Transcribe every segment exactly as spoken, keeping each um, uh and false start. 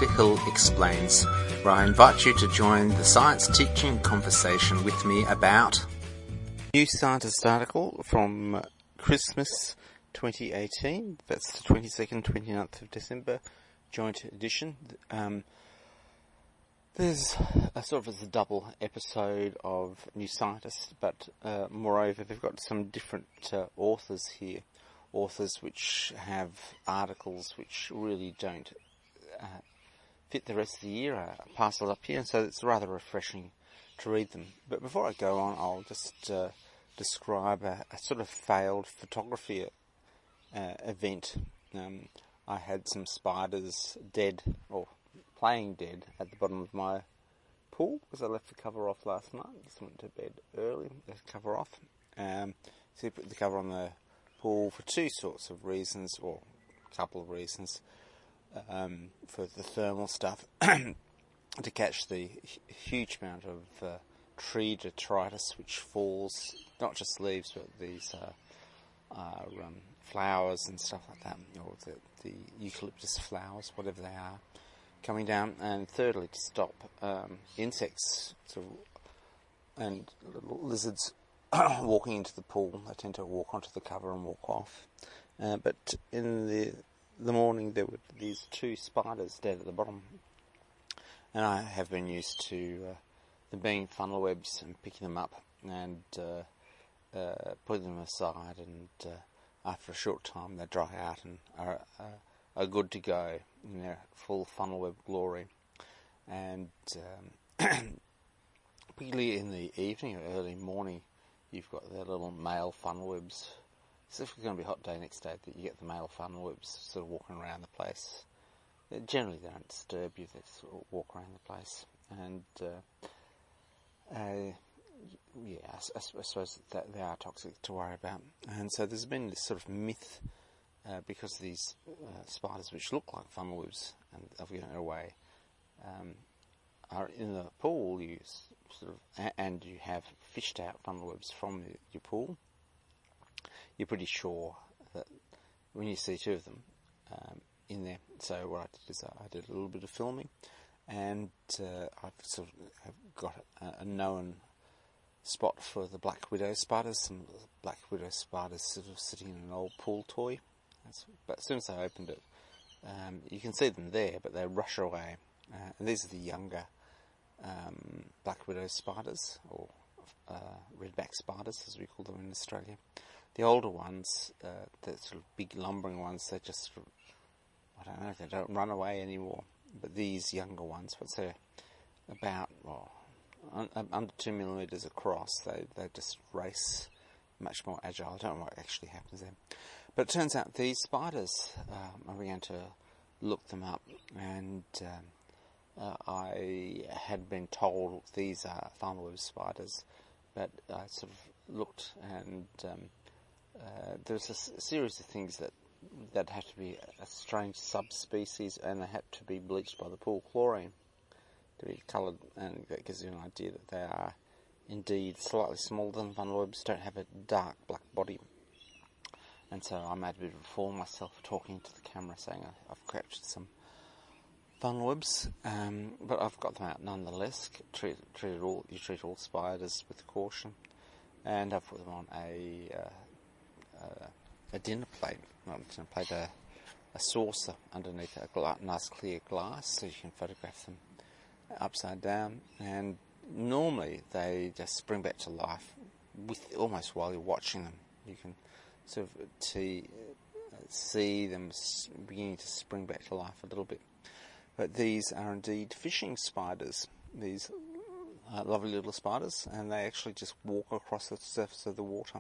Doctor Hill Explains, where I invite you to join the science teaching conversation with me about new scientist article from Christmas twenty eighteen. That's the twenty-second, twenty-ninth of December, joint edition. Um, there's a sort of a double episode of New Scientist, but uh, moreover, they've got some different uh, authors here. Authors which have articles which really don't uh, fit the rest of the year are parcelled up here, and so it's rather refreshing to read them. But before I go on, I'll just uh, describe a, a sort of failed photography uh, event. Um, I had some spiders dead, or playing dead, at the bottom of my pool, because I left the cover off last night. Just went to bed early, left the cover off. Um, so you put the cover on the pool for two sorts of reasons, or a couple of reasons. Um, for the thermal stuff, to catch the huge amount of uh, tree detritus which falls, not just leaves, but these uh, are um, flowers and stuff like that, or the, the eucalyptus flowers, whatever they are, coming down. And thirdly, to stop um, insects sort of, and little lizards walking into the pool. They tend to walk onto the cover and walk off. Uh, but in the the morning, there were these two spiders dead at the bottom, and I have been used to uh, them being funnel webs and picking them up and uh, uh, putting them aside, and uh, after a short time they dry out and are, uh, are good to go in their full funnel web glory. And um, particularly in the evening or early morning, you've got their little male funnel webs. So if it's going to be a hot day next day, that you get the male funnel webs sort of walking around the place. Generally, they don't disturb you; they sort of walk around the place. And uh, uh, yeah, I, I suppose that they are toxic to worry about. And so there's been this sort of myth uh, because these uh, spiders, which look like funnel webs, and I've given it away, um, are in the pool. You sort of and you have fished out funnel webs from the, your pool. You're pretty sure that when you see two of them um, in there. So what I did is I did a little bit of filming, and uh, I've sort of have got a, a known spot for the black widow spiders. Some black widow spiders sort of sitting in an old pool toy. That's, but as soon as I opened it, um, you can see them there, but they rush away. Uh, and these are the younger um, black widow spiders, or uh, redback spiders, as we call them in Australia. The older ones, uh, the sort of big lumbering ones, they just, I don't know, they don't run away anymore. But these younger ones, what's they're about, well, un, under two millimetres across, they, they just race, much more agile. I don't know what actually happens there. But it turns out these spiders, um, I began to look them up, and um, uh, I had been told these are funnel web spiders, but I sort of looked, and um, Uh, there's a s- series of things that that have to be a strange subspecies, and they had to be bleached by the pool chlorine to be coloured, and that gives you an idea that they are indeed slightly smaller than funnel webs, don't have a dark black body. And so I made a bit of a fool of myself talking to the camera, saying I've captured some funnel webs, um, but I've got them out nonetheless. Treat, treat all, you treat all spiders with caution, and I've put them on a uh, Uh, a dinner plate, not a dinner plate, a, a saucer underneath a gla- nice clear glass, so you can photograph them upside down. And normally they just spring back to life with almost while you're watching them. You can sort of see, see them beginning to spring back to life a little bit. But these are indeed fishing spiders. These uh, lovely little spiders, and they actually just walk across the surface of the water.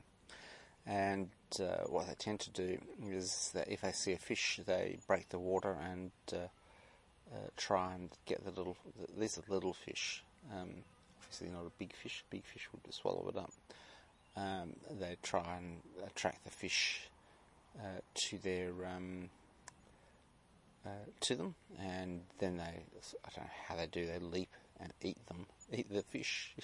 And uh, what they tend to do is that if they see a fish, they break the water and uh, uh, try and get the little, these are little fish, um, obviously not a big fish, big fish would swallow it up. Um, they try and attract the fish uh, to their, um, uh, to them, and then they, I don't know how they do, they leap and eat them, eat the fish.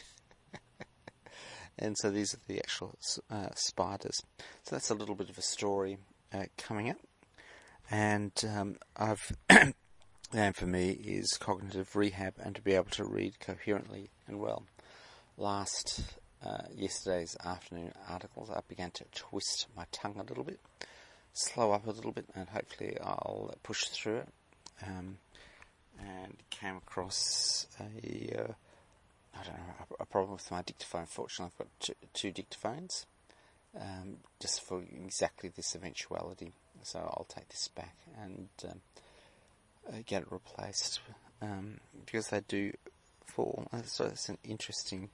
And so these are the actual uh, spiders. So that's a little bit of a story uh, coming up. And um, I've and for me is cognitive rehab and to be able to read coherently and well. Last uh, yesterday's afternoon articles, I began to twist my tongue a little bit, slow up a little bit, and hopefully I'll push through it. Um, and came across a, uh, I don't know, a, a problem with my dictaphone. Fortunately, I've got two, two dictaphones, um, just for exactly this eventuality. So I'll take this back and um, uh, get it replaced, um, because they do fall. So it's an interesting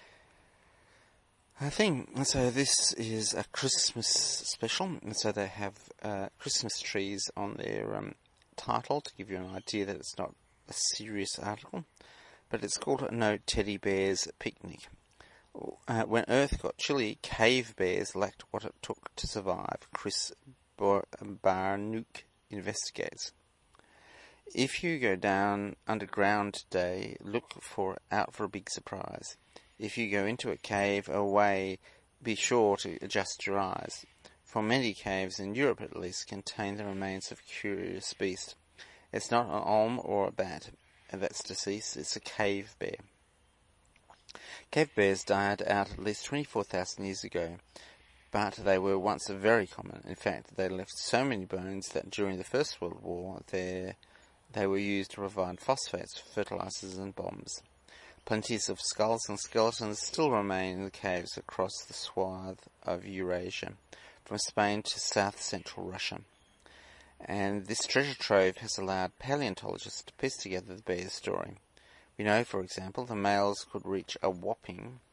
uh, thing. And so this is a Christmas special, and so they have uh, Christmas trees on their um, title to give you an idea that it's not a serious article, but it's called No Teddy Bears Picnic. Uh, when Earth got chilly, cave bears lacked what it took to survive, Chris Bar- Barnook investigates. If you go down underground today, look for out for a big surprise. If you go into a cave away, be sure to adjust your eyes. For many caves, in Europe at least, contain the remains of a curious beast. It's not an olm or a bat that's deceased, it's a cave bear. Cave bears died out at least twenty-four thousand years ago, but they were once very common. In fact, they left so many bones that during the First World War, they were used to provide phosphates, fertilizers and bombs. Plenties of skulls and skeletons still remain in the caves across the swath of Eurasia, from Spain to south-central Russia. And this treasure trove has allowed paleontologists to piece together the bear's story. We know, for example, the males could reach a whopping one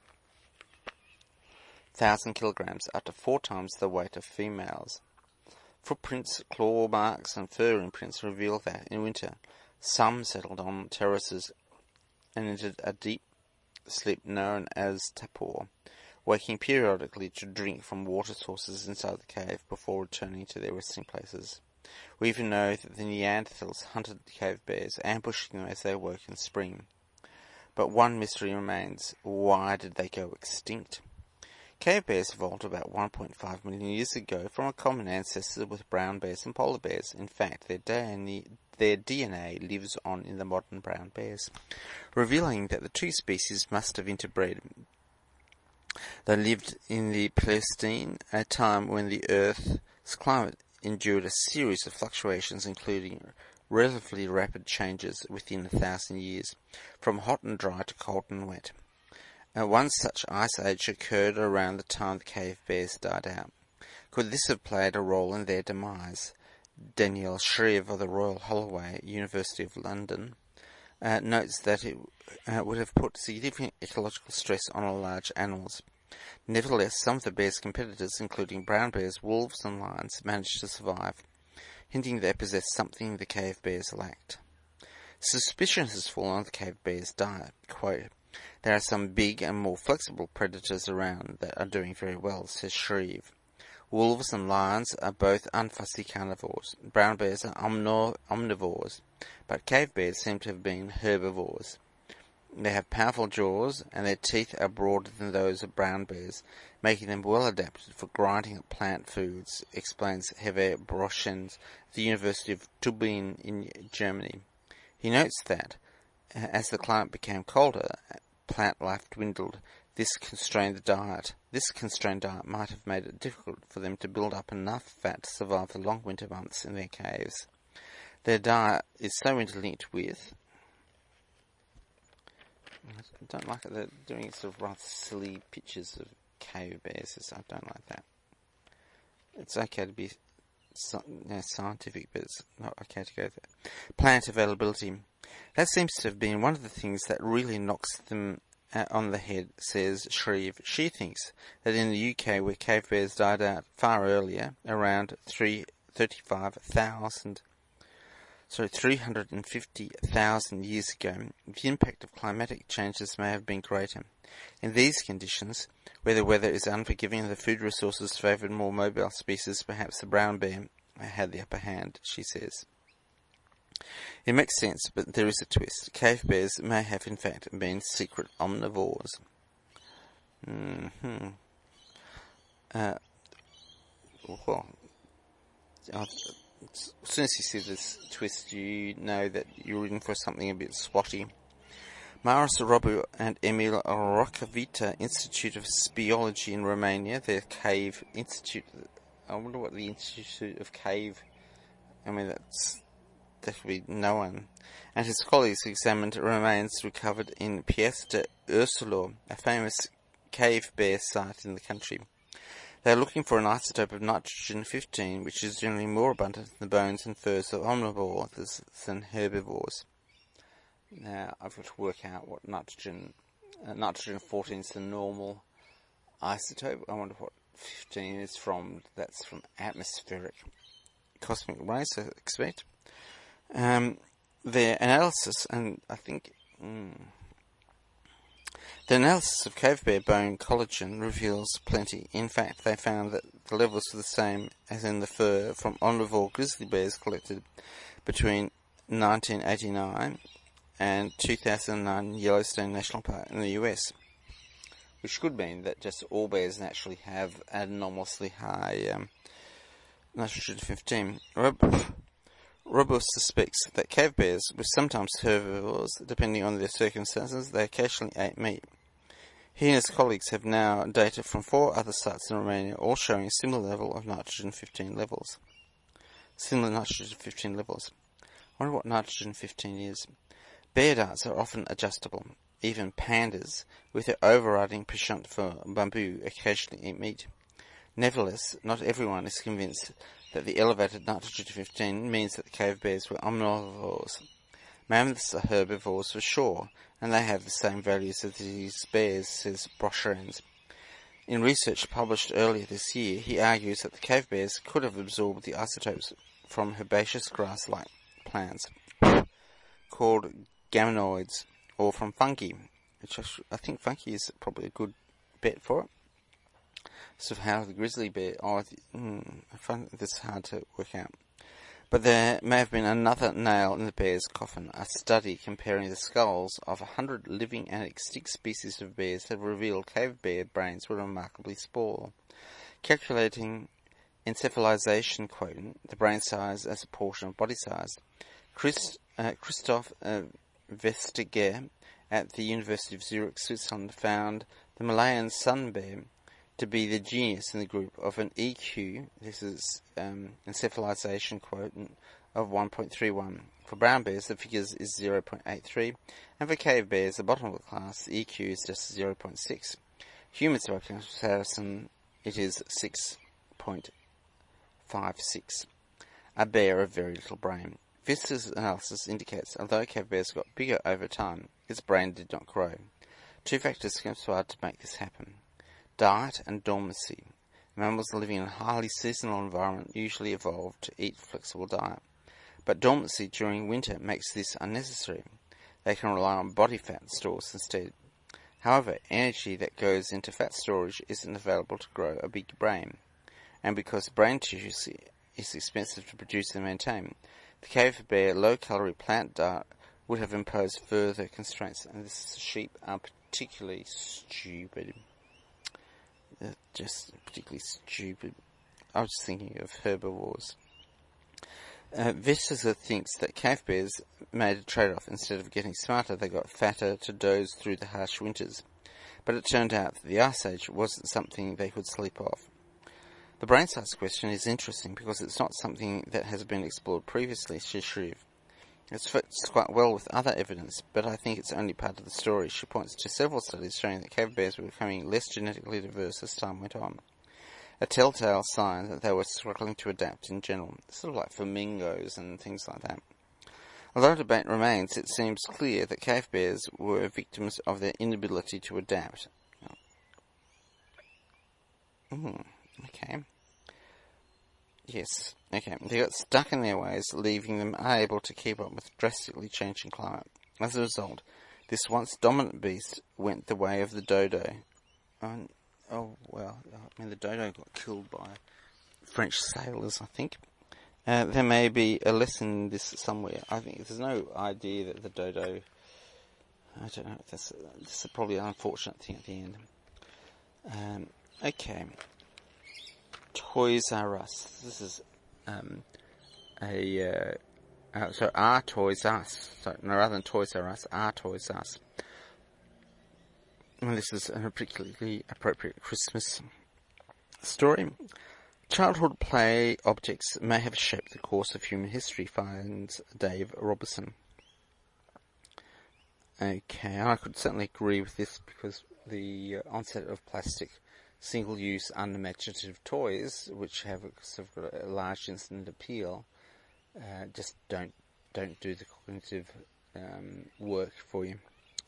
thousand kilograms, up to four times the weight of females. Footprints, claw marks and fur imprints reveal that, in winter, some settled on terraces and entered a deep sleep known as tapor, waking periodically to drink from water sources inside the cave before returning to their resting places. We even know that the Neanderthals hunted the cave bears, ambushing them as they awoke in spring. But one mystery remains: why did they go extinct? Cave bears evolved about one point five million years ago from a common ancestor with brown bears and polar bears. In fact, their D N A, their D N A lives on in the modern brown bears, revealing that the two species must have interbred. They lived in the Pleistocene, a time when the Earth's climate endured a series of fluctuations, including relatively rapid changes within a thousand years, from hot and dry to cold and wet. Uh, one such ice age occurred around the time the cave bears died out. Could this have played a role in their demise? Danielle Shreve of the Royal Holloway, University of London, uh, notes that it uh, would have put significant ecological stress on all large animals. Nevertheless, some of the bear's competitors, including brown bears, wolves and lions, managed to survive, hinting they possessed something the cave bears lacked. Suspicion has fallen on the cave bear's diet. Quote, "There are some big and more flexible predators around that are doing very well," says Shreve. Wolves and lions are both unfussy carnivores. Brown bears are omno- omnivores, but cave bears seem to have been herbivores. They have powerful jaws, and their teeth are broader than those of brown bears, making them well adapted for grinding up plant foods, explains Hervé Brochens at the University of Tübingen in Germany. He notes that, as the climate became colder, plant life dwindled. This constrained the diet. This constrained diet might have made it difficult for them to build up enough fat to survive the long winter months in their caves. Their diet is so interlinked with... I don't like it. They're doing sort of rather silly pictures of cave bears. I don't like that. It's okay to be you know, scientific, but it's not okay to go there. Plant availability. That seems to have been one of the things that really knocks them uh, on the head, says Shreve. She thinks that in the U K, where cave bears died out far earlier, around three thirty-five thousand sorry, three hundred fifty thousand years ago, the impact of climatic changes may have been greater. In these conditions, where the weather is unforgiving and the food resources favoured more mobile species, perhaps the brown bear had the upper hand, she says. It makes sense, but there is a twist. Cave bears may have in fact been secret omnivores. Mm-hmm. Uh, well, as soon as you see this twist, you know that you're in for something a bit swatty. Maris Robu and Emil Rocavita Institute of Speology in Romania, their cave institute. I wonder what the Institute of Cave, I mean, that's, that could be no one. And his colleagues examined remains recovered in Pièce de Ursulo, a famous cave bear site in the country. They are looking for an isotope of nitrogen fifteen, which is generally more abundant in the bones and furs of omnivores than herbivores. Now, I've got to work out what nitrogen, uh, nitrogen fourteen is the normal isotope. I wonder what fifteen is from. That's from atmospheric cosmic rays, I expect. Um, their analysis, and I think, mm, the analysis of cave bear bone collagen reveals plenty. In fact, they found that the levels are the same as in the fur from omnivore grizzly bears collected between nineteen eighty-nine and two thousand nine Yellowstone National Park in the U S, which could mean that just all bears naturally have an anomalously high um, nitrogen fifteen. Rob- Robo suspects that cave bears were sometimes herbivores, depending on their circumstances. They occasionally ate meat. He and his colleagues have now data from four other sites in Romania, all showing a similar level of nitrogen fifteen levels. Similar nitrogen fifteen levels. I wonder what nitrogen fifteen is. Bear diets are often adjustable. Even pandas, with their overriding penchant for bamboo, occasionally eat meat. Nevertheless, not everyone is convinced that the elevated nitrogen fifteen means that the cave bears were omnivores. Mammoths are herbivores for sure, and they have the same values as these bears, says Brocherans. In research published earlier this year, he argues that the cave bears could have absorbed the isotopes from herbaceous grass-like plants called graminoids, or from fungi, which I think fungi is probably a good bet for it. So how the grizzly bear, oh, mm, I find this hard to work out. But there may have been another nail in the bear's coffin. A study comparing the skulls of a hundred living and extinct species of bears have revealed cave bear brains were remarkably small. Calculating encephalization quotient, the brain size as a portion of body size, Chris, uh, Christoph uh, Vestager at the University of Zurich, Switzerland, found the Malayan sun bear to be the genius in the group of an E Q, this is um, encephalization quotient, of one point three one. For brown bears, the figure is zero point eight three, and for cave bears, the bottom of the class, the E Q is just zero point six. Humans, by comparison, it is six point five six. A bear of very little brain. Vista's analysis indicates although cave bears got bigger over time, its brain did not grow. Two factors conspired to make this happen. Diet and dormancy. Mammals living in a highly seasonal environment usually evolved to eat flexible diet. But dormancy during winter makes this unnecessary. They can rely on body fat stores instead. However, energy that goes into fat storage isn't available to grow a big brain. And because brain tissue is expensive to produce and maintain, the cave bear low-calorie plant diet would have imposed further constraints. And this sheep are particularly stupid. They're just particularly stupid. I was thinking of herbivores. Uh, Vestager thinks that cave bears made a trade-off. Instead of getting smarter, they got fatter to doze through the harsh winters. But it turned out that the Ice Age wasn't something they could sleep off. The brain size question is interesting because it's not something that has been explored previously, says Shriv. It fits quite well with other evidence, but I think it's only part of the story. She points to several studies showing that cave bears were becoming less genetically diverse as time went on. A telltale sign that they were struggling to adapt in general, sort of like flamingos and things like that. Although debate remains, it seems clear that cave bears were victims of their inability to adapt. Mm, okay. Yes, okay. They got stuck in their ways, leaving them unable to keep up with drastically changing climate. As a result, this once dominant beast went the way of the dodo. Oh, oh well, I mean the dodo got killed by French sailors, I think. Uh, there may be a lesson in this somewhere. I think there's no idea that the dodo... I don't know, that's, that's probably an unfortunate thing at the end. Um, okay. Toys R Us. This is um, a uh, uh, so Are Toys Us. So no, rather than Toys R Us, Are Toys Us. And this is a particularly appropriate Christmas story. Childhood play objects may have shaped the course of human history, finds Dave Robertson. Okay, I could certainly agree with this because the uh, onset of plastic single-use unimaginative toys, which have sort of got a large instant appeal, uh, just don't don't do the cognitive um, work for you.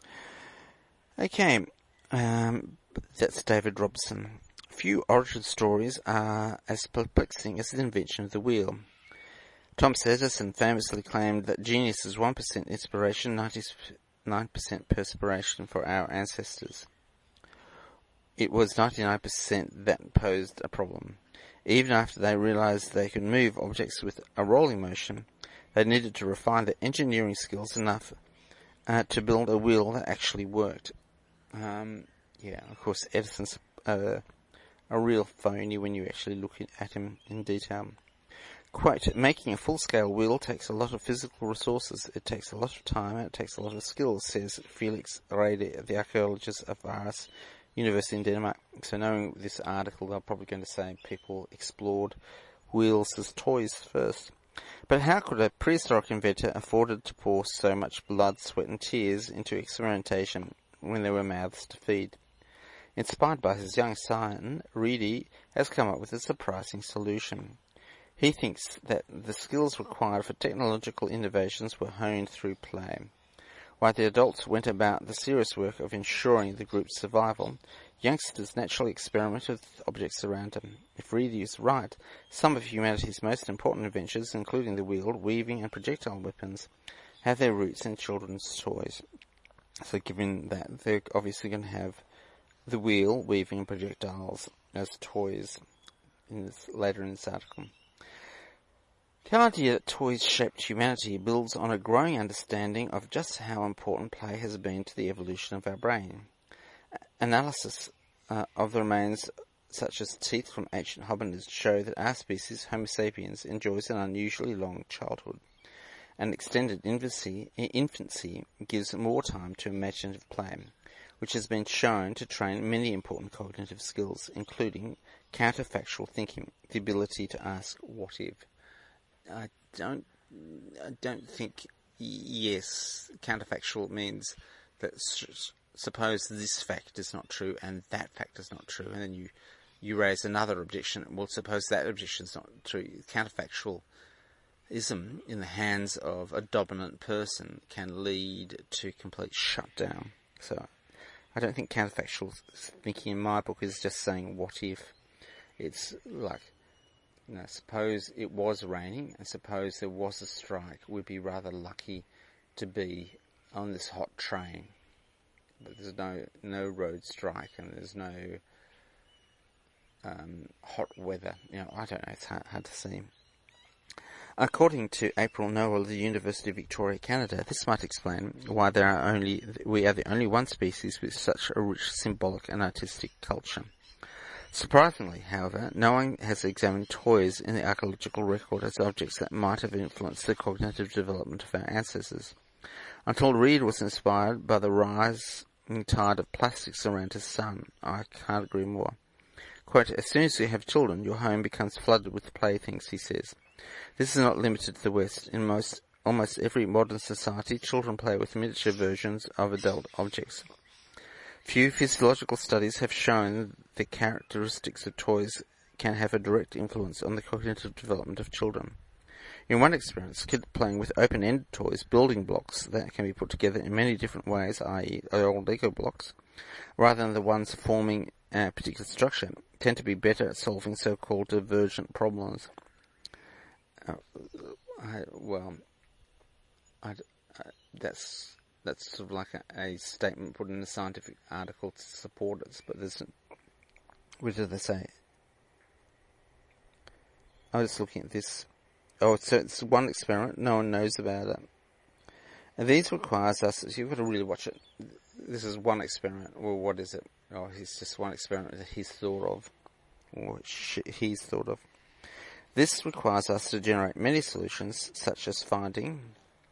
Okay, um, that's David Robertson. Few origin stories are as perplexing as the invention of the wheel. Thomas Edison famously claimed that genius is one percent inspiration, ninety-nine percent perspiration for our ancestors. It was ninety-nine percent that posed a problem. Even after they realized they could move objects with a rolling motion, they needed to refine their engineering skills enough uh, to build a wheel that actually worked. Um, yeah, of course, Edison's uh, a real phony when you actually look at him in detail. Quote, making a full-scale wheel takes a lot of physical resources, it takes a lot of time, and it takes a lot of skills, says Felix Rede, the archaeologist of Aarhus University in Denmark. So knowing this article, they're probably going to say people explored wheels as toys first. But how could a prehistoric inventor afford to pour so much blood, sweat and tears into experimentation when there were mouths to feed? Inspired by his young son, Reedy has come up with a surprising solution. He thinks that the skills required for technological innovations were honed through play. While the adults went about the serious work of ensuring the group's survival, youngsters naturally experimented with objects around them. If Reedy is right, some of humanity's most important inventions, including the wheel, weaving and projectile weapons, have their roots in children's toys. So given that, they're obviously going to have the wheel, weaving and projectiles as toys in this, later in this article. The idea that toys shaped humanity builds on a growing understanding of just how important play has been to the evolution of our brain. Analysis uh, of the remains such as teeth from ancient hominids show that our species, Homo sapiens, enjoys an unusually long childhood. An extended infancy, infancy gives more time to imaginative play, which has been shown to train many important cognitive skills, including counterfactual thinking, the ability to ask what if. I don't, I don't think, yes, counterfactual means that s- suppose this fact is not true and that fact is not true, and then you, you raise another objection. Well, suppose that objection is not true. Counterfactualism in the hands of a dominant person can lead to complete shutdown. So I don't think counterfactual thinking in my book is just saying what if. It's like, you know, suppose it was raining and suppose there was a strike. We'd be rather lucky to be on this hot train. But there's no no road strike and there's no um, hot weather. You know, I don't know. It's hard, hard to see. According to April Noel of the University of Victoria, Canada, this might explain why there are only we are the only one species with such a rich symbolic and artistic culture. Surprisingly, however, no one has examined toys in the archaeological record as objects that might have influenced the cognitive development of our ancestors. Until Reed was inspired by the rising tide of plastics around his son. I can't agree more. Quote, as soon as you have children, your home becomes flooded with playthings, he says. This is not limited to the West. In most, almost every modern society, children play with miniature versions of adult objects. Few physiological studies have shown the characteristics of toys can have a direct influence on the cognitive development of children. In one experience, kids playing with open-ended toys, building blocks that can be put together in many different ways, that is old Lego blocks, rather than the ones forming a particular structure, tend to be better at solving so-called divergent problems. Uh, I, well, I, I, that's that's sort of like a, a statement put in a scientific article to support it, but there's, what do they say? I was looking at this. Oh, so it's one experiment. No one knows about it. And these requires us, so you've got to really watch it. This is one experiment. Well, what is it? Oh, it's just one experiment that he's thought of, or she, he's thought of. This requires us to generate many solutions, such as finding...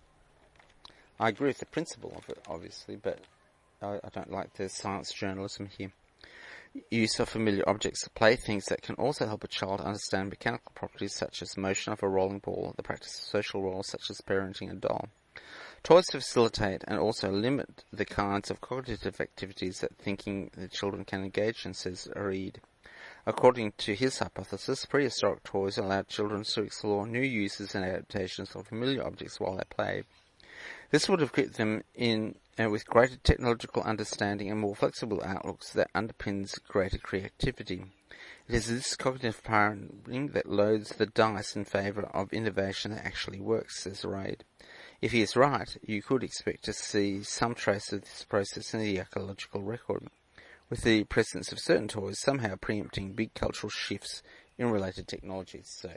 I agree with the principle of it, obviously, but I, I don't like the science journalism here. Use of familiar objects, playthings that can also help a child understand mechanical properties such as motion of a rolling ball, the practice of social roles such as parenting a doll. Toys to facilitate and also limit the kinds of cognitive activities that thinking the children can engage in, says Reid. According to his hypothesis, prehistoric toys allowed children to explore new uses and adaptations of familiar objects while they played. This would have equipped them in uh, with greater technological understanding and more flexible outlooks that underpins greater creativity. It is this cognitive parenting that loads the dice in favour of innovation that actually works, says Reid. If he is right, you could expect to see some trace of this process in the archaeological record, with the presence of certain toys somehow preempting big cultural shifts in related technologies. So,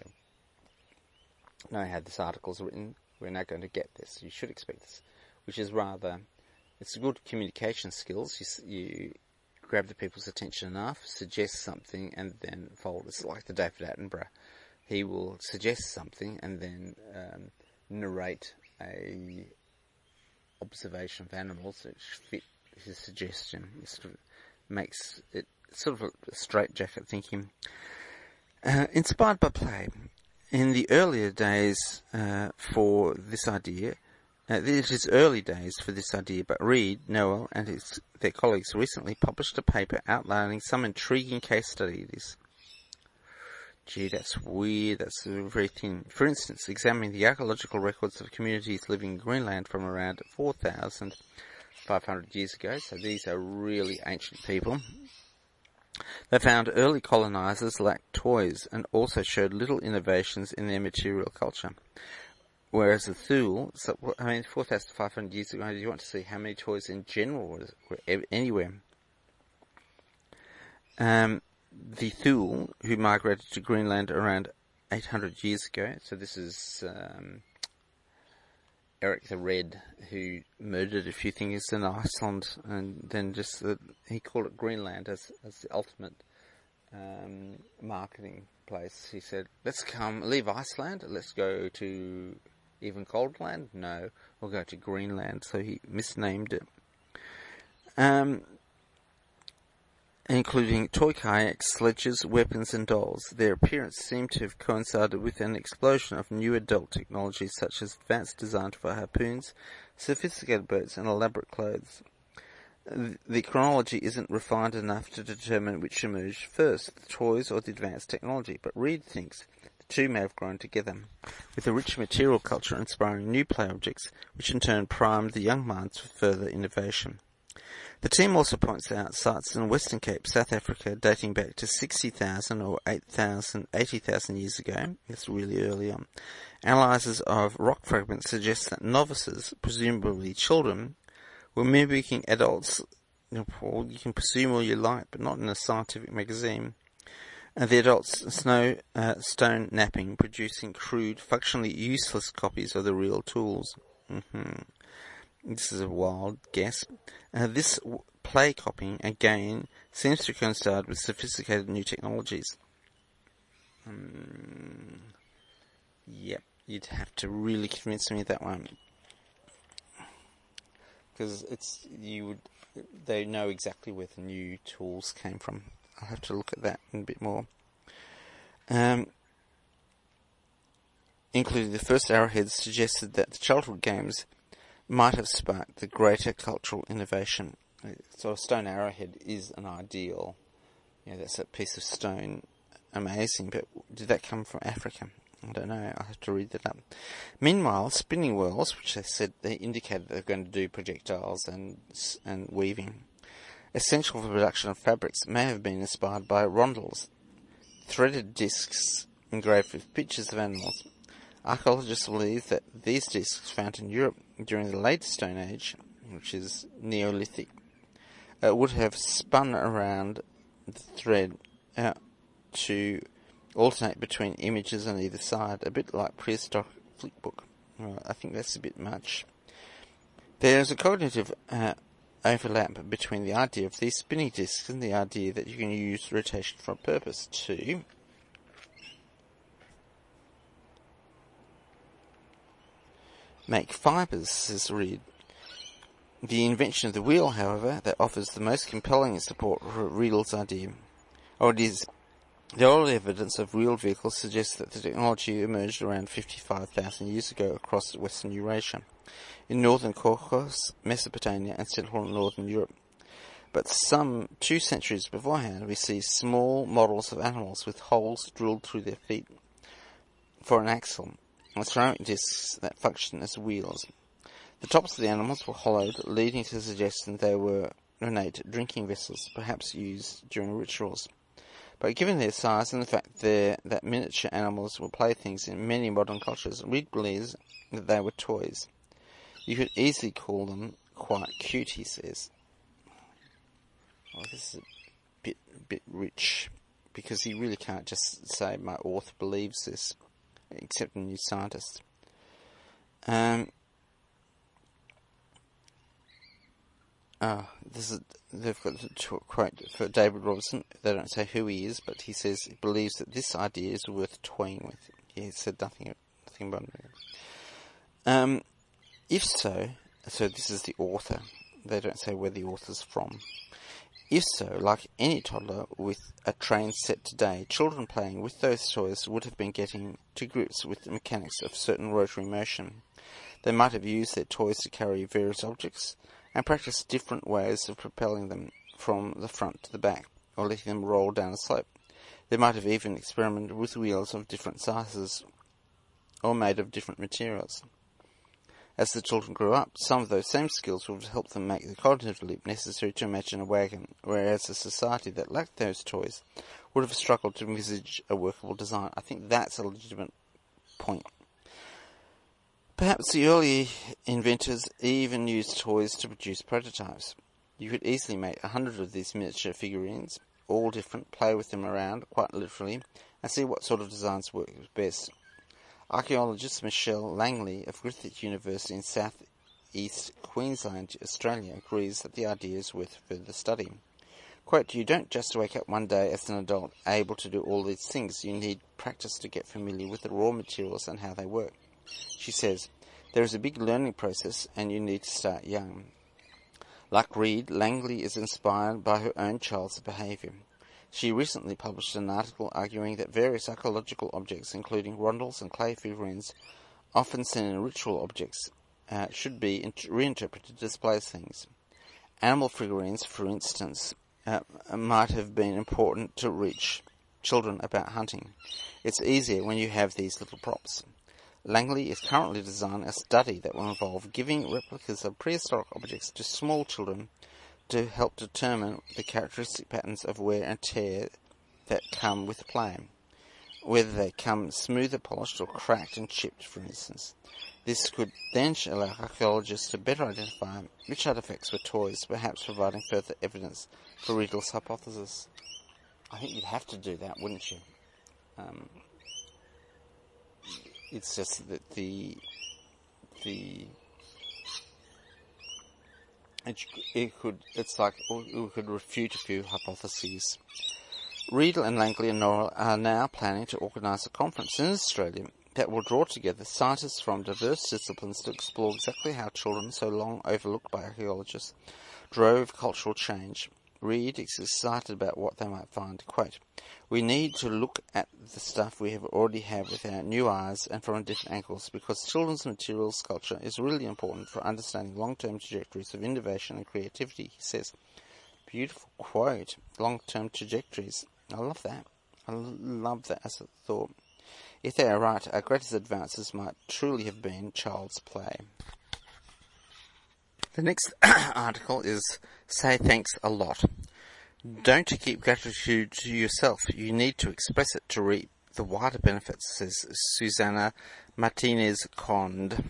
know how this article is written. We're now going to get this. You should expect this, which is rather, it's good communication skills. You, you grab the people's attention enough, suggest something, and then fold. It's like the David Attenborough. He will suggest something and then um, narrate a observation of animals which fit his suggestion. It sort of makes it sort of a straitjacket thinking. Uh, inspired by play. In the earlier days uh, for this idea, uh, it is early days for this idea, but Reid, Noel and his, their colleagues recently published a paper outlining some intriguing case studies. Gee, that's weird, that's very thin. For instance, examining the archaeological records of communities living in Greenland from around four thousand five hundred years ago, so these are really ancient people. They found early colonizers lacked toys and also showed little innovations in their material culture. Whereas the Thule, so, I mean, four thousand five hundred years ago, do you want to see how many toys in general were anywhere? Um, the Thule, who migrated to Greenland around eight hundred years ago, so this is um, Eric the Red, who murdered a few things in Iceland, and then just uh, he called it Greenland as as the ultimate um, marketing place. He said, "Let's come, leave Iceland. Let's go to even cold land. No, we'll go to Greenland." So he misnamed it. Um, including toy kayaks, sledges, weapons and dolls. Their appearance seemed to have coincided with an explosion of new adult technologies such as advanced design for harpoons, sophisticated boats and elaborate clothes. The chronology isn't refined enough to determine which emerged first, the toys or the advanced technology, but Reid thinks the two may have grown together, with a rich material culture inspiring new play objects, which in turn primed the young minds for further innovation. The team also points out sites in Western Cape, South Africa, dating back to sixty thousand or eight thousand, eighty thousand years ago. That's really early on. Analyses of rock fragments suggest that novices, presumably children, were mimicking adults. Well, you can presume all you like, but not in a scientific magazine. And the adults snow, uh, stone napping, producing crude, functionally useless copies of the real tools. Mm-hmm. This is a wild guess. Uh, this w- play copying, again, seems to coincide with sophisticated new technologies. Um, yep, you'd have to really convince me of that one. Because it's, you would, they know exactly where the new tools came from. I'll have to look at that a bit more. Um, including the first arrowheads suggested that the childhood games might have sparked the greater cultural innovation. So a stone arrowhead is an ideal. You know, that's a piece of stone. Amazing, but did that come from Africa? I don't know. I'll have to read that up. Meanwhile, spinning wheels, which they said they indicated they're going to do projectiles and and weaving, essential for the production of fabrics, may have been inspired by rondels, threaded discs engraved with pictures of animals. Archaeologists believe that these discs found in Europe during the late Stone Age, which is Neolithic, uh, would have spun around the thread uh, to alternate between images on either side, a bit like prehistoric flickbook. Well, I think that's a bit much. There's a cognitive uh, overlap between the idea of these spinning discs and the idea that you can use rotation for a purpose too. make fibres, says Reed. The invention of the wheel, however, that offers the most compelling support for Riedel's idea. Or it is. The old evidence of wheeled vehicles suggests that the technology emerged around fifty-five thousand years ago across western Eurasia, in northern Caucasus, Mesopotamia, and central and northern Europe. But some two centuries beforehand, we see small models of animals with holes drilled through their feet for an axle, and ceramic discs that function as wheels. The tops of the animals were hollowed, leading to the suggestion they were ornate drinking vessels, perhaps used during rituals. But given their size and the fact that miniature animals were playthings in many modern cultures, Reed believes that they were toys. You could easily call them quite cute, he says. Well, this is a bit, bit rich, because he really can't just say my author believes this, except a New Scientist. Um, oh, this is, they've got a quote for David Robertson. They don't say who he is, but he says he believes that this idea is worth toying with. He said nothing, nothing about it. Um, if so, so this is the author. They don't say where the author's from. If so, like any toddler with a train set today, children playing with those toys would have been getting to grips with the mechanics of certain rotary motion. They might have used their toys to carry various objects and practice different ways of propelling them from the front to the back, or letting them roll down a slope. They might have even experimented with wheels of different sizes, or made of different materials. As the children grew up, some of those same skills would have helped them make the cognitive leap necessary to imagine a wagon, whereas a society that lacked those toys would have struggled to envisage a workable design. I think that's a legitimate point. Perhaps the early inventors even used toys to produce prototypes. You could easily make a hundred of these miniature figurines, all different, play with them around, quite literally, and see what sort of designs work best. Archaeologist Michelle Langley of Griffith University in South East Queensland, Australia, agrees that the idea is worth further study. Quote, you don't just wake up one day as an adult able to do all these things. You need practice to get familiar with the raw materials and how they work. She says, there is a big learning process and you need to start young. Like Reed, Langley is inspired by her own child's behaviour. She recently published an article arguing that various archaeological objects, including rondels and clay figurines, often seen in ritual objects, uh, should be int- reinterpreted as playthings. Animal figurines, for instance, uh, might have been important to reach children about hunting. It's easier when you have these little props. Langley is currently designing a study that will involve giving replicas of prehistoric objects to small children to help determine the characteristic patterns of wear and tear that come with play, whether they come smoother, polished, or cracked and chipped, for instance. This could then allow archaeologists to better identify which artifacts were toys, perhaps providing further evidence for Riedel's hypothesis. I think you'd have to do that, wouldn't you? Um, it's just that the the It, it could, it's like, we could refute a few hypotheses. Riedel and Langley and Norrell are now planning to organise a conference in Australia that will draw together scientists from diverse disciplines to explore exactly how children, so long overlooked by archaeologists, drove cultural change. Reed is excited about what they might find. Quote, we need to look at the stuff we have already have with our new eyes and from different angles, because children's material sculpture is really important for understanding long-term trajectories of innovation and creativity, he says. Beautiful quote. Long-term trajectories. I love that. I love that as a thought. If they are right, our greatest advances might truly have been child's play. The next article is Say Thanks a Lot. Don't keep gratitude to yourself. You need to express it to reap the wider benefits, says Susana Martinez-Conde.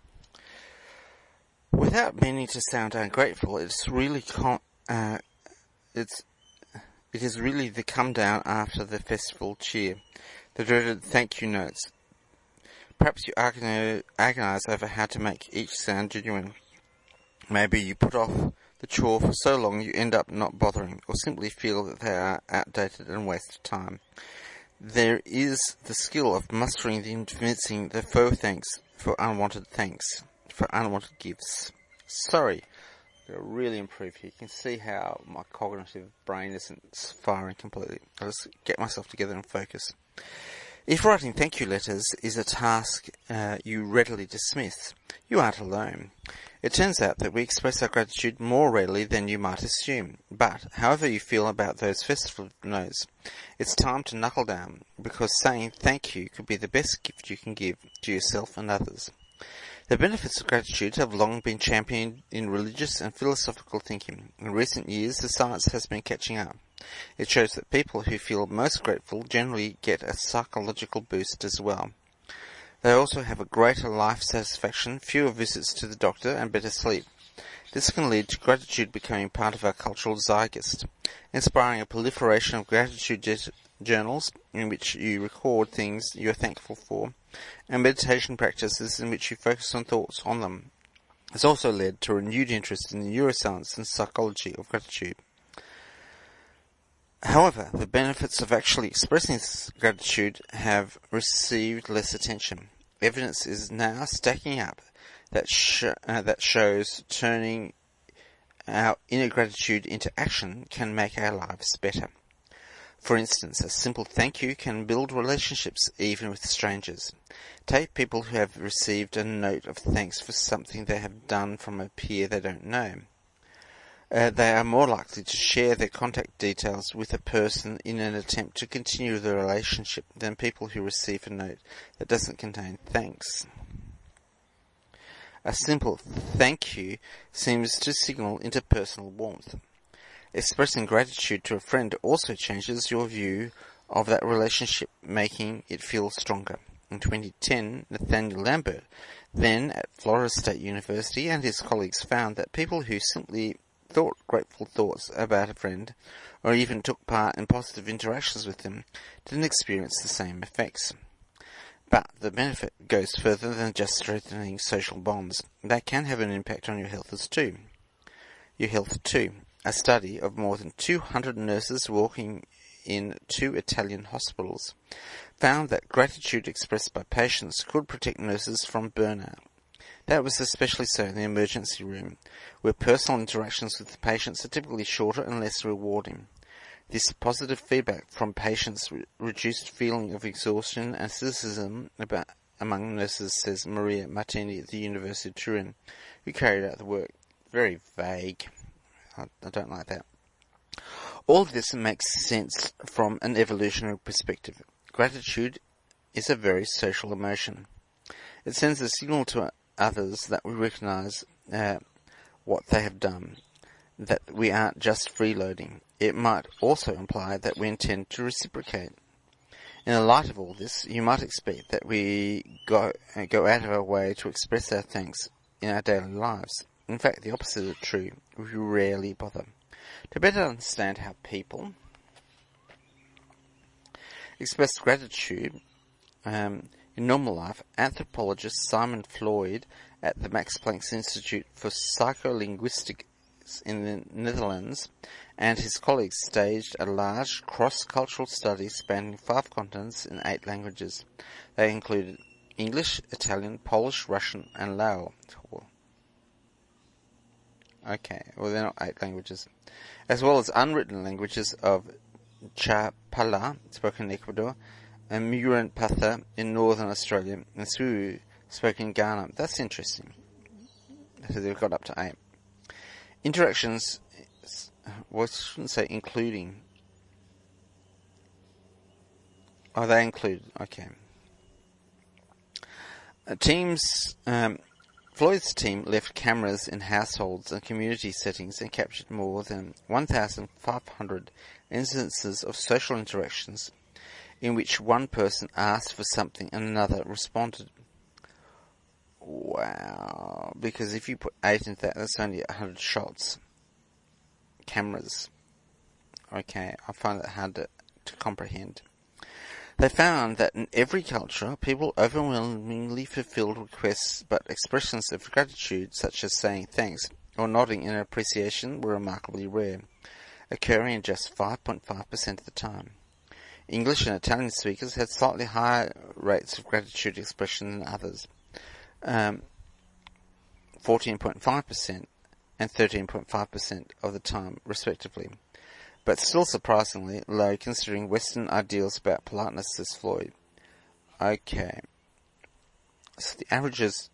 Without meaning to sound ungrateful, it's really com- uh, it's it is really the come down after the festival cheer, the dreaded thank you notes. Perhaps you agonize over how to make each sound genuine. Maybe you put off the chore for so long you end up not bothering, or simply feel that they are outdated and waste time. There is the skill of mustering the convincing the faux thanks for unwanted thanks. for unwanted gifts. Sorry, I've got to really improve here. You can see how my cognitive brain isn't firing completely. I'll just get myself together and focus. If writing thank you letters is a task uh, you readily dismiss, you aren't alone. It turns out that we express our gratitude more readily than you might assume. But, however you feel about those festive notes, it's time to knuckle down, because saying thank you could be the best gift you can give to yourself and others. The benefits of gratitude have long been championed in religious and philosophical thinking. In recent years, the science has been catching up. It shows that people who feel most grateful generally get a psychological boost as well. They also have a greater life satisfaction, fewer visits to the doctor, and better sleep. This can lead to gratitude becoming part of our cultural zeitgeist, inspiring a proliferation of gratitude journals in which you record things you are thankful for, and meditation practices in which you focus on thoughts on them. It's also led to a renewed interest in the neuroscience and psychology of gratitude. However, the benefits of actually expressing gratitude have received less attention. Evidence is now stacking up that sh- uh, that shows turning our inner gratitude into action can make our lives better. For instance, a simple thank you can build relationships even with strangers. Take people who have received a note of thanks for something they have done from a peer they don't know. Uh, they are more likely to share their contact details with a person in an attempt to continue the relationship than people who receive a note that doesn't contain thanks. A simple thank you seems to signal interpersonal warmth. Expressing gratitude to a friend also changes your view of that relationship, making it feel stronger. In twenty ten, Nathaniel Lambert, then at Florida State University, and his colleagues found that people who simply thought grateful thoughts about a friend, or even took part in positive interactions with them, didn't experience the same effects. But the benefit goes further than just strengthening social bonds. They can have an impact on your health as too. Your health too. A study of more than two hundred nurses working in two Italian hospitals found that gratitude expressed by patients could protect nurses from burnout. That was especially so in the emergency room, where personal interactions with the patients are typically shorter and less rewarding. This positive feedback from patients re- reduced feeling of exhaustion and cynicism about, among nurses, says Maria Martini at the University of Turin, who carried out the work. Very vague. I, I don't like that. All of this makes sense from an evolutionary perspective. Gratitude is a very social emotion. It sends a signal to others that we recognise uh, what they have done, that we aren't just freeloading. It might also imply that we intend to reciprocate. In the light of all this, you might expect that we go, uh, go out of our way to express our thanks in our daily lives. In fact, the opposite is true. We rarely bother. To better understand how people express gratitude um, in normal life, anthropologist Simon Floyd at the Max Planck Institute for Psycholinguistics in the Netherlands and his colleagues staged a large cross-cultural study spanning five continents in eight languages. They included English, Italian, Polish, Russian, and Lao. Okay, well they're not eight languages. As well as unwritten languages of Chapala, spoken in Ecuador, and Muran Patha in northern Australia, and Suru, spoken in Ghana. That's interesting. So they've got up to eight. Interactions, well, I shouldn't say including. Oh, they include, okay. Uh, teams, um, Floyd's team left cameras in households and community settings and captured more than one thousand five hundred instances of social interactions in which one person asked for something and another responded. Wow. Because if you put eight into that, that's only one hundred shots. Cameras. Okay, I find that hard to, to comprehend. They found that in every culture, people overwhelmingly fulfilled requests, but expressions of gratitude, such as saying thanks or nodding in appreciation, were remarkably rare, occurring in just five point five percent of the time. English and Italian speakers had slightly higher rates of gratitude expression than others. Um, fourteen point five percent and thirteen point five percent of the time, respectively. But still surprisingly low considering Western ideals about politeness, says Floyd. Okay. So the averages,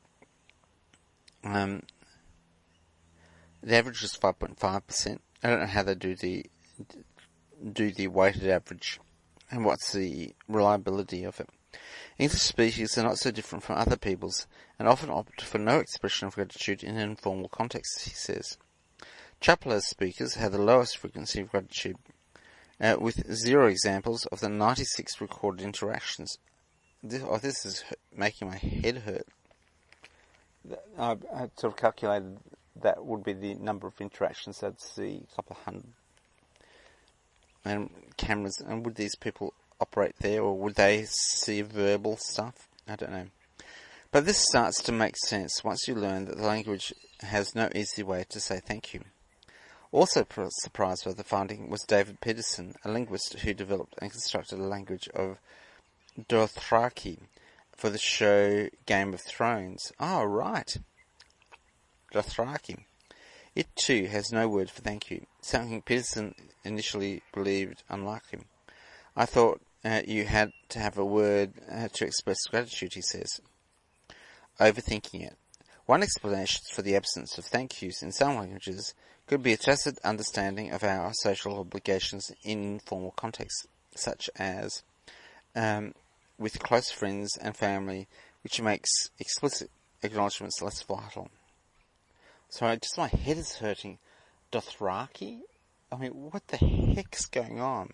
um, the average is five point five percent. I don't know how they do the, do the weighted average and what's the reliability of it. English speakers are not so different from other people's and often opt for no expression of gratitude in an informal context, he says. Chapler speakers have the lowest frequency of gratitude, uh, with zero examples of the ninety-six recorded interactions. This, oh, this is making my head hurt. I, I sort of calculated that would be the number of interactions. That's the couple of hundred and cameras. And would these people operate there, or would they see verbal stuff? I don't know. But this starts to make sense once you learn that the language has no easy way to say thank you. Also surprised by the finding was David Peterson, a linguist who developed and constructed a language of Dothraki for the show Game of Thrones. Oh, right. Dothraki. It too has no word for thank you, something Peterson initially believed unlikely. I thought uh, you had to have a word uh, to express gratitude, he says. Overthinking it. One explanation for the absence of thank yous in some languages could be a tacit understanding of our social obligations in informal contexts, such as um, with close friends and family, which makes explicit acknowledgements less vital. Sorry, just my head is hurting. Dothraki? I mean, what the heck's going on?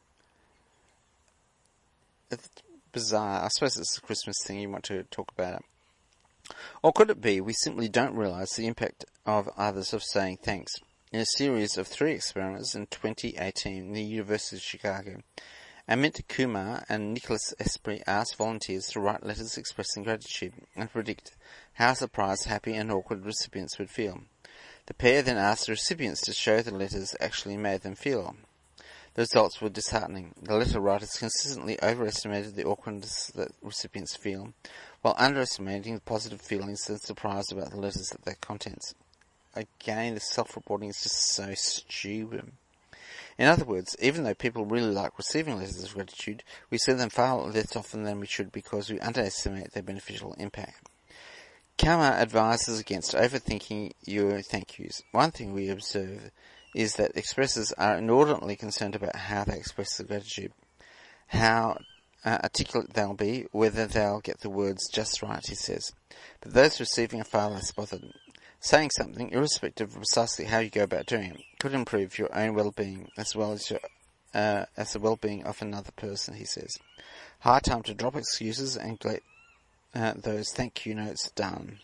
It's bizarre. I suppose it's a Christmas thing, you want to talk about it. Or could it be we simply don't realise the impact of others of saying thanks? In a series of three experiments in twenty eighteen in the University of Chicago, Amit Kumar and Nicholas Esprit asked volunteers to write letters expressing gratitude and predict how surprised, happy and awkward recipients would feel. The pair then asked the recipients to show the letters actually made them feel. The results were disheartening. The letter writers consistently overestimated the awkwardness that recipients feel, while underestimating the positive feelings and surprise about the letters and their contents. Again, the self-reporting is just so stupid. In other words, even though people really like receiving letters of gratitude, we send them far less often than we should because we underestimate their beneficial impact. Karma advises against overthinking your thank yous. One thing we observe is that expressors are inordinately concerned about how they express their gratitude, how uh, articulate they'll be, whether they'll get the words just right, he says. But those receiving are far less bothered. Saying something, irrespective of precisely how you go about doing it, could improve your own well-being as well as your uh, as the well-being of another person, he says. High time to drop excuses and get uh, those thank you notes done.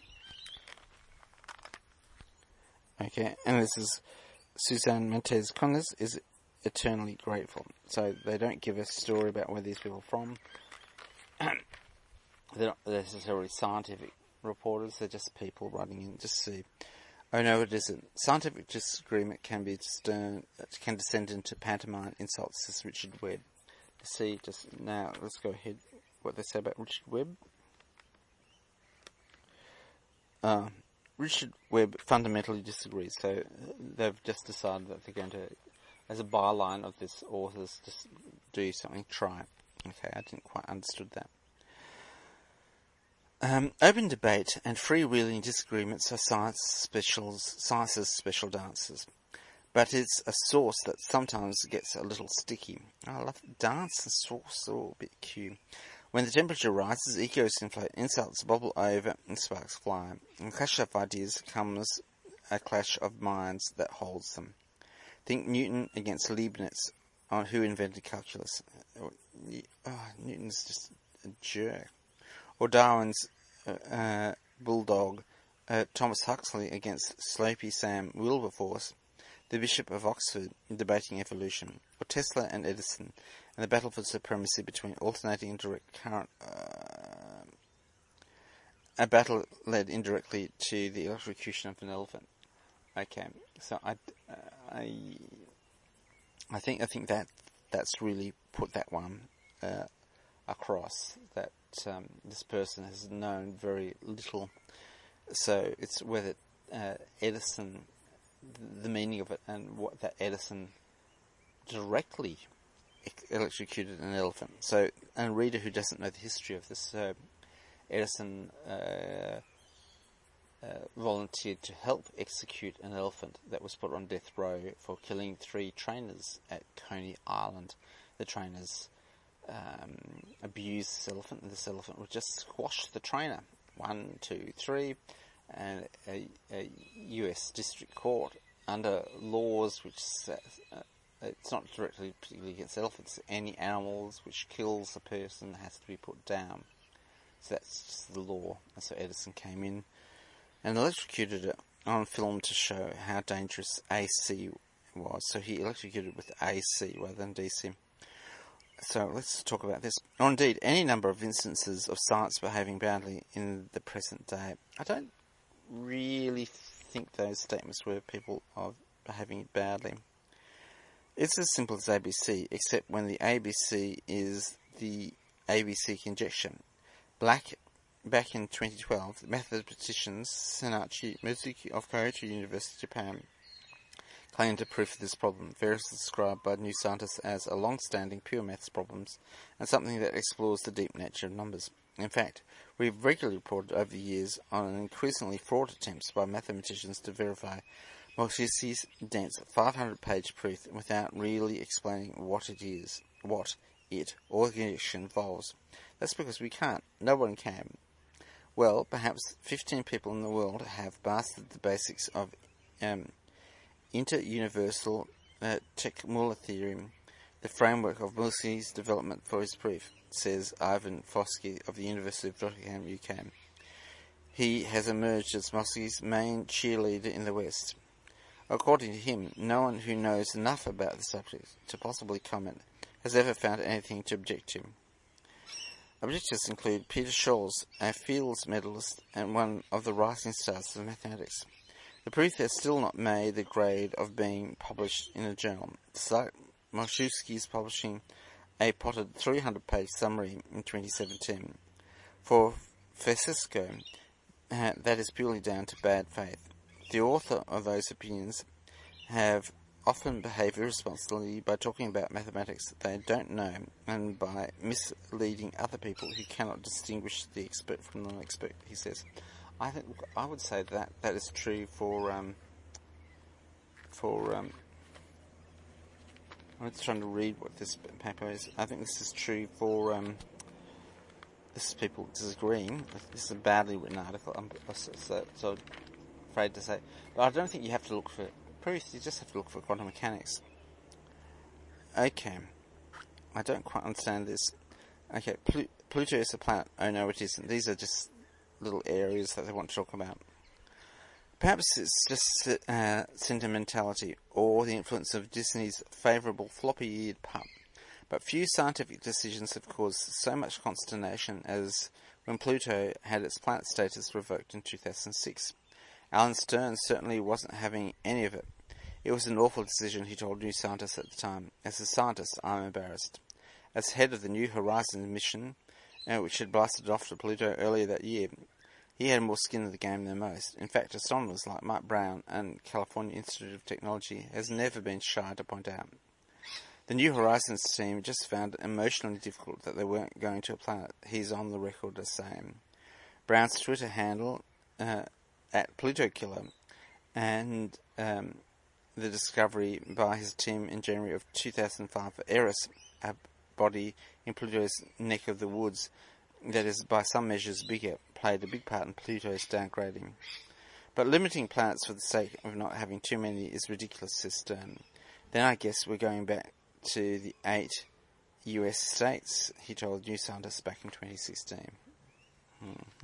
Okay, and this is Suzanne Mentes Connors is eternally grateful. So they don't give a story about where these people are from. They're not necessarily scientific reporters, they're just people writing in just to see. Oh no, it isn't. Scientific disagreement can be stern, can descend into pantomime insults, says Richard Webb. See, just now, let's go ahead. What they say about Richard Webb. Uh, Richard Webb fundamentally disagrees, so they've just decided that they're going to, as a byline of this author's, just do something, try. Okay, I didn't quite understood that. Um, open debate and freewheeling disagreements are science specials, science's special dances. But it's a sauce that sometimes gets a little sticky. Oh, I love dance and sauce, oh, a bit cute. When the temperature rises, egos inflate, insults bubble over, and sparks fly. In a clash of ideas comes a clash of minds that holds them. Think Newton against Leibniz on who invented calculus. Oh, Newton's just a jerk. Or Darwin's uh, uh, bulldog, uh, Thomas Huxley against Slopey Sam Wilberforce, the Bishop of Oxford debating evolution, or Tesla and Edison, and the battle for supremacy between alternating and direct current, uh, a battle led indirectly to the electrocution of an elephant. Okay, so I, uh, I, I think I think that that's really put that one uh, across, that um, this person has known very little so it's whether uh, Edison, the meaning of it, and what that Edison directly electrocuted an elephant. So, and a reader who doesn't know the history of this, uh, Edison uh, uh, volunteered to help execute an elephant that was put on death row for killing three trainers at Coney Island. The trainers um, abused this elephant, and this elephant would just squash the trainer. One, two, three, and a, a U S district court, under laws which uh, it's not directly particularly against elephants, any animals which kills a person has to be put down. So that's just the law. And so Edison came in and electrocuted it on film to show how dangerous A C was. So he electrocuted with A C rather than D C. So let's talk about this. Or indeed, any number of instances of science behaving badly in the present day. I don't really think those statements were people of behaving badly. It's as simple as A B C, except when the A B C is the A B C conjecture. Black, back in twenty twelve, mathematicians Sanachi Mizuki of Kyoto University, Japan, claimed a proof of this problem, variously described by New Scientist as a long-standing pure maths problem and something that explores the deep nature of numbers. In fact, we've regularly reported over the years on an increasingly fraught attempts by mathematicians to verify Moltke's dense five hundred page proof without really explaining what it is, what it or the connection involves. That's because we can't. No one can. Well, perhaps fifteen people in the world have mastered the basics of um, inter-universal uh, Techmüller theorem, the framework of Moltke's development for his proof, says Ivan Foskey of the University of Nottingham, U K. He has emerged as Moltke's main cheerleader in the West. According to him, no one who knows enough about the subject to possibly comment has ever found anything to object to. Objectors include Peter Scholz, a Fields medalist and one of the rising stars of mathematics. The proof has still not made the grade of being published in a journal, despite Moltke's publishing a potted three hundred page summary in twenty seventeen. For Francesco, uh, that is purely down to bad faith. The author of those opinions have often behaved irresponsibly by talking about mathematics that they don't know and by misleading other people who cannot distinguish the expert from the non-expert, he says. I think I would say that that is true for um, for um, I'm just trying to read what this paper is. I think this is true for um, this is people disagreeing. This is a badly written article. I'm so, so, so afraid to say, but I don't think you have to look for proofs. You just have to look for quantum mechanics. Okay, I don't quite understand this. Okay, Pl- Pluto is a planet. Oh no, it isn't. These are just little areas that they want to talk about. Perhaps it's just uh, sentimentality or the influence of Disney's favourable floppy-eared pup. But few scientific decisions have caused so much consternation as when Pluto had its planet status revoked in two thousand six. Alan Stern certainly wasn't having any of it. It was an awful decision, he told New Scientist at the time. As a scientist, I'm embarrassed. As head of the New Horizons mission, uh, which had blasted off to Pluto earlier that year, he had more skin in the game than most. In fact, astronomers like Mike Brown and California Institute of Technology has never been shy to point out. The New Horizons team just found it emotionally difficult that they weren't going to a planet he's on the record as saying. Brown's Twitter handle, uh, at Pluto Killer, and um, the discovery by his team in January of two thousand five of Eris, a body in Pluto's neck of the woods that is by some measures bigger, played a big part in Pluto's downgrading. But limiting planets for the sake of not having too many is ridiculous, says Stern. Then I guess we're going back to the eight U S states, he told New Scientist back in twenty sixteen. Mm-hmm.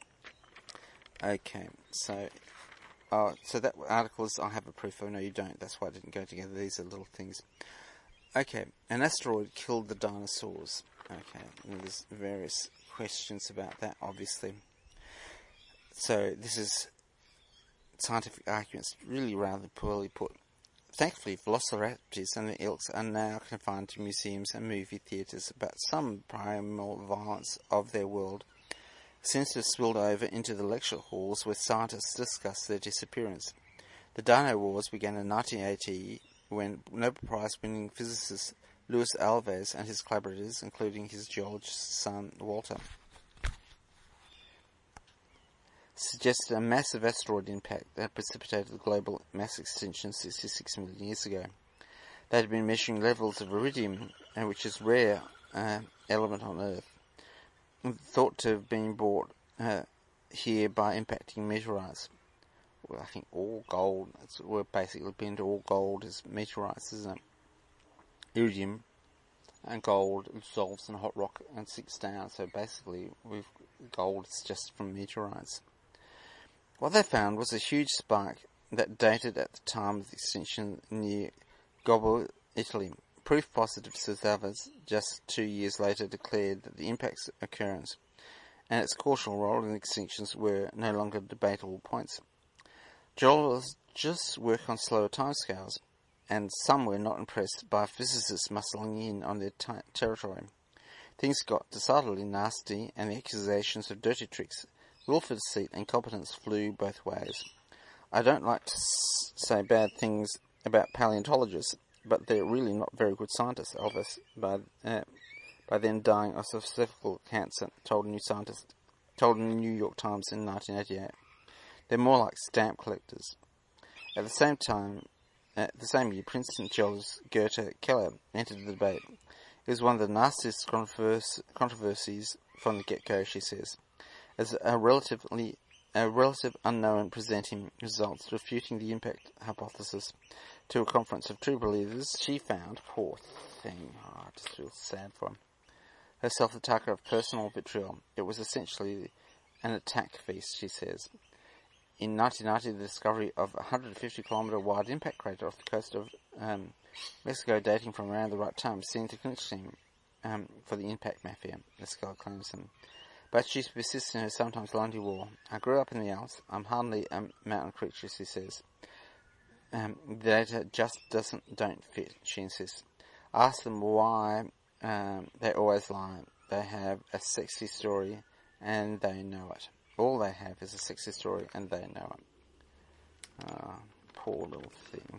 Okay, so uh, so that article is, I have a proof of, no you don't, that's why it didn't go together, these are little things. Okay, an asteroid killed the dinosaurs. Okay, and there's various questions about that, obviously. So this is scientific arguments, really rather poorly put. Thankfully, velociraptors and the ilks are now confined to museums and movie theatres, but some primal violence of their world since have spilled over into the lecture halls where scientists discuss their disappearance. The Dino Wars began in nineteen eighty when Nobel Prize-winning physicist Luis Alves and his collaborators, including his geologist son Walter, suggested a massive asteroid impact that precipitated the global mass extinction sixty-six million years ago. They had been measuring levels of iridium, which is a rare uh, element on Earth, thought to have been brought uh, here by impacting meteorites. Well, I think all gold, it's, we're basically been to all gold as meteorites, isn't it? Iridium and gold dissolves in hot rock and sinks down, so basically we've, gold is just from meteorites. What they found was a huge spike that dated at the time of the extinction near Gobbo, Italy. Proof positive, says others, just two years later declared that the impact's occurrence and its causal role in extinctions were no longer debatable points. Geologists work on slower timescales, and some were not impressed by physicists muscling in on their t- territory. Things got decidedly nasty, and the accusations of dirty tricks, willful deceit, and incompetence flew both ways. I don't like to s- say bad things about paleontologists, but they're really not very good scientists, Elvis, by, uh, by then dying of cervical cancer, told a New Scientist, told in the New York Times in nineteen eighty-eight. They're more like stamp collectors. At the same time, uh, the same year, Princeton geologist Gerta Keller entered the debate. It was one of the nastiest controvers- controversies from the get-go, she says, as a relatively a relative unknown presenting results refuting the impact hypothesis to a conference of true believers. She found, poor thing, oh, I just feel sad for him, herself the target of personal vitriol. It was essentially an attack feast, she says. In nineteen ninety, the discovery of a one hundred fifty kilometre wide impact crater off the coast of um, Mexico, dating from around the right time, seemed to clinch him um, for the impact mafia, the scholar claims him. But she persists in her sometimes lonely war. I grew up in the Alps. I'm hardly a mountain creature, she says. Um, the data just doesn't don't fit, she insists. Ask them why um, they always lie. They have a sexy story and they know it. All they have is a sexy story and they know it. Ah, poor little thing.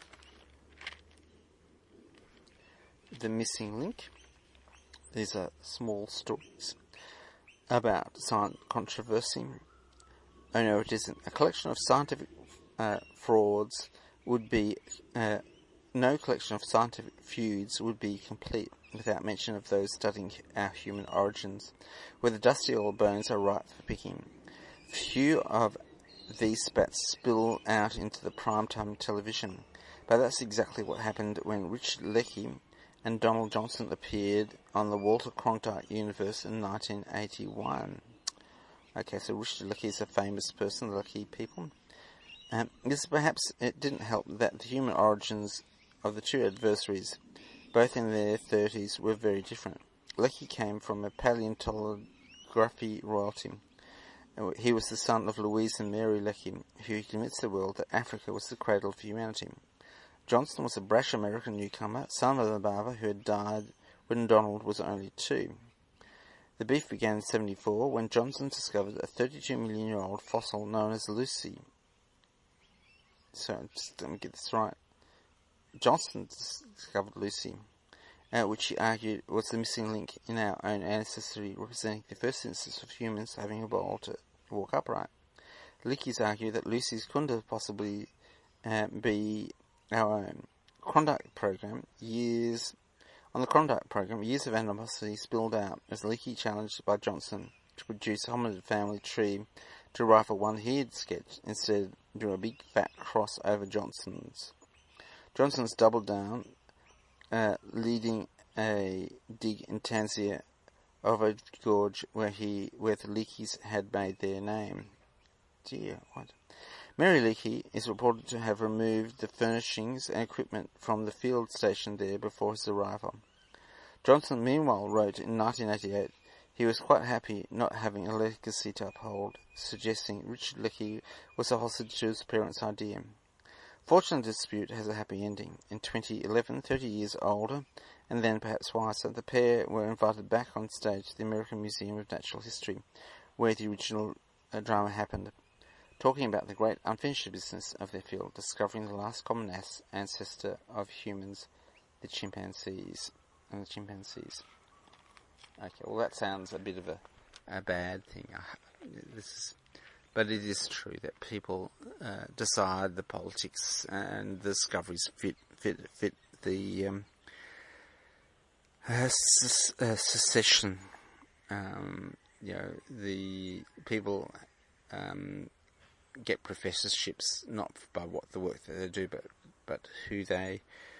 The Missing Link. These are small stories about science controversy. Oh no, it isn't. A collection of scientific uh, frauds would be... Uh, no collection of scientific feuds would be complete without mention of those studying our human origins, where the dusty old bones are ripe for picking. Few of these spats spill out into the primetime television, but that's exactly what happened when Richard Leakey and Donald Johnson appeared on the Walter Cronkite universe in nineteen eighty-one. Okay, so Richard Leakey is a famous person, the Leakey people. Um, this perhaps it didn't help that the human origins of the two adversaries, both in their thirties, were very different. Leakey came from a paleontography royalty. He was the son of Louise and Mary Leakey, who convinced the world that Africa was the cradle of humanity. Johnson was a brash American newcomer, son of a barber who had died when Donald was only two. The beef began in seventy-four when Johnson discovered a thirty-two million year old fossil known as Lucy. So, just let me get this right. Johnson discovered Lucy, uh, which he argued was the missing link in our own ancestry, representing the first instance of humans having evolved to walk upright. Leakey's argued that Lucy's couldn't have possibly uh, be our own. Klondike program, years on the Klondike program, years of animosity spilled out as Leakey challenged by Johnson to produce a hominid family tree to rifle one he had sketched, instead drew a big fat cross over Johnson's. Johnson's doubled down, uh, leading a dig in Tanzania over Gorge, where he where the Leakeys had made their name. Dear, what? Mary Leakey is reported to have removed the furnishings and equipment from the field station there before his arrival. Johnson meanwhile wrote in nineteen eighty-eight he was quite happy not having a legacy to uphold, suggesting Richard Leakey was a hostage to his parents' idea. Fortunately, the dispute has a happy ending. In twenty eleven, thirty years older, and then perhaps wiser, the pair were invited back on stage to the American Museum of Natural History, where the original uh, drama happened, talking about the great unfinished business of their field, discovering the last common ancestor of humans, the chimpanzees. And the chimpanzees. Okay, well that sounds a bit of a, a bad thing. This is, but it is true that people uh, decide the politics and the discoveries fit fit fit the um, uh, se- uh, secession. Um, you know, the people um, get professorships not by what the work that they do, but but who they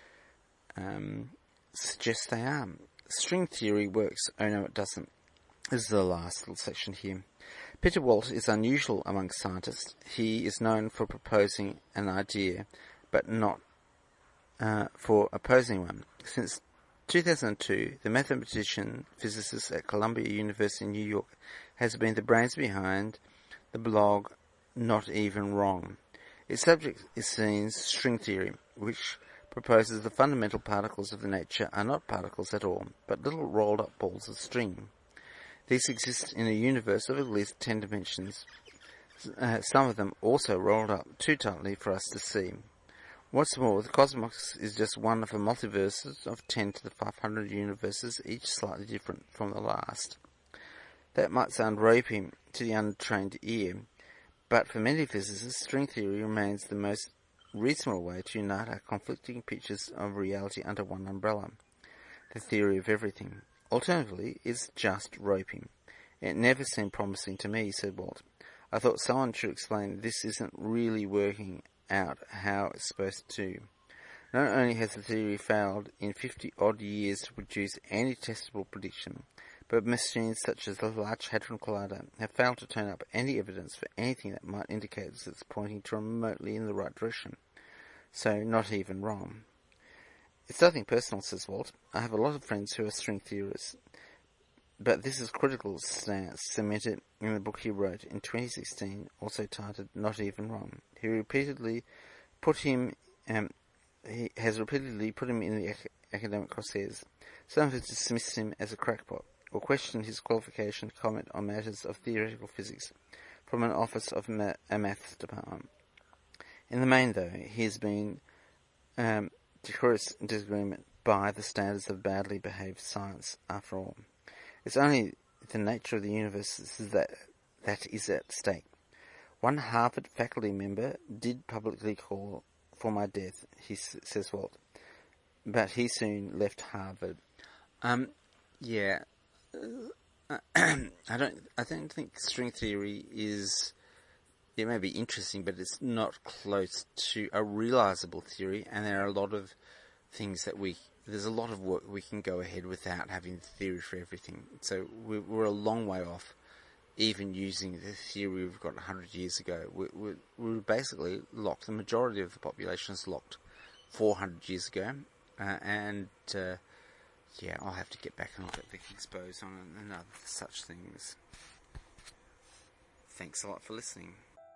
um, suggest they are. String theory works. Oh no, it doesn't. This is the last little section here. Peter Walt is unusual among scientists. He is known for proposing an idea, but not uh, for opposing one. Since two thousand two, the mathematician physicist at Columbia University in New York has been the brains behind the blog Not Even Wrong. Its subject is seen string theory, which proposes the fundamental particles of the nature are not particles at all, but little rolled-up balls of string. These exist in a universe of at least ten dimensions, uh, some of them also rolled up too tightly for us to see. What's more, the cosmos is just one of a multiverses of ten to the five hundred universes, each slightly different from the last. That might sound ropey to the untrained ear, but for many physicists, string theory remains the most reasonable way to unite our conflicting pictures of reality under one umbrella, the theory of everything. Alternatively, it's just roping. It never seemed promising to me, said Walt. I thought someone should explain this isn't really working out how it's supposed to. Not only has the theory failed in fifty-odd years to produce any testable prediction, but machines such as the Large Hadron Collider have failed to turn up any evidence for anything that might indicate that it's pointing to remotely in the right direction. So, not even wrong. It's nothing personal, says Walt. I have a lot of friends who are string theorists, but this is critical stance cemented in the book he wrote in twenty sixteen, also titled Not Even Wrong. He repeatedly put him, um, he has repeatedly put him in the ac- academic crosshairs. Some have dismissed him as a crackpot, or questioned his qualification to comment on matters of theoretical physics from an office of ma- a maths department. In the main, though, he has been um, decorous disagreement by the standards of badly behaved science, after all. It's only the nature of the universe that, that is at stake. One Harvard faculty member did publicly call for my death, he s- says Walt, but he soon left Harvard. Um, yeah, uh, I don't, I don't think string theory is. It may be interesting, but it's not close to a realizable theory, and there are a lot of things that we, there's a lot of work we can go ahead without having theory for everything. So we're, we're a long way off even using the theory we've got one hundred years ago. We, we, we basically locked, the majority of the population is locked four hundred years ago, uh, and uh, yeah, I'll have to get back and look at the Higgs boson and other such things. Thanks a lot for listening.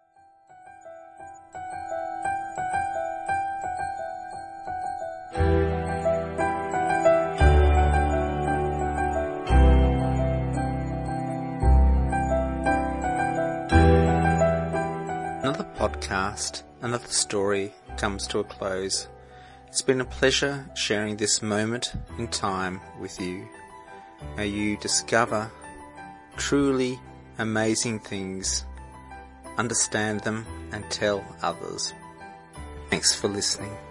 Another podcast, another story comes to a close. It's been a pleasure sharing this moment in time with you. May you discover truly amazing things, understand them, and tell others. Thanks for listening.